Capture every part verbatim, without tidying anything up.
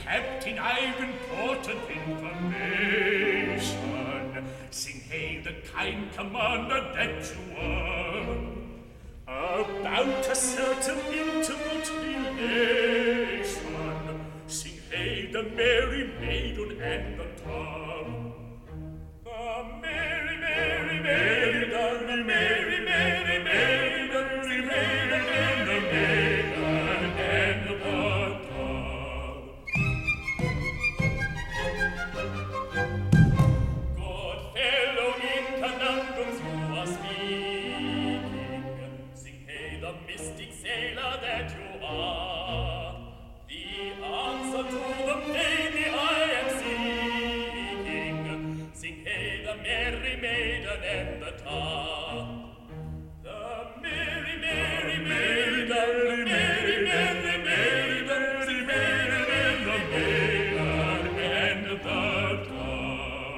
Captain, I've important information. Sing hey, the kind commander that you are, about a certain intimate relation. Sing hey, the merry maiden and the tar. The merry, merry, merry, the merry, merry, merry, the merry maiden and the maiden and the tar. Good fellow, in conundrums you are speaking. Sing hey, the mystic sailor that you are, the answer to the plainly I am seeking. Sing hey, the merry maiden and the tar. The merry, merry maiden, the merry, merry maiden, the merry maiden and the tar.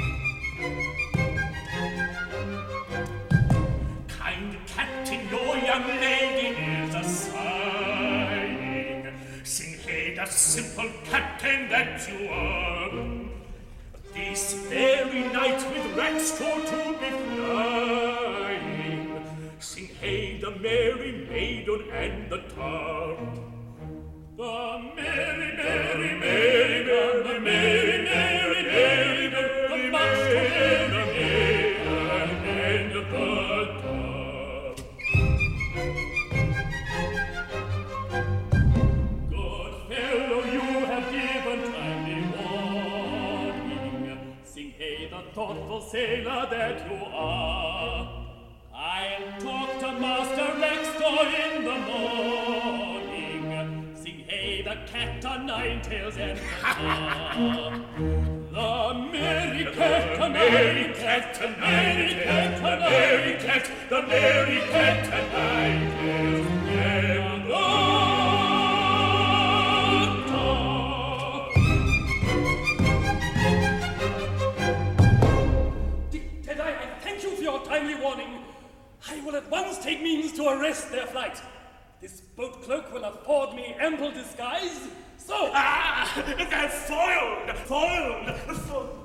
Kind captain, your young lady is a sighing. Sing hey, the simple captain that you are, this very night with Rackstraw to be flying. Sing hey, the merry maiden and the tar. The merry, merry maiden, the merry, merry maiden, the master and the maiden and the tar. Good fellow, you have given timely warning. Sing hey, the thoughtful sailor that you are, I'll talk to Master Rackstraw in the morning. Sing hey, the cat o' nine tails and the tar. The merry cat, the merry cat, the merry cat, the merry cat, the merry cat o' nine tails and the tar. Deadeye, I thank you for your timely warning. I will at once take means to arrest their flight. This boat cloak will afford me ample disguise, so... Ah, they're foiled, foiled, foiled.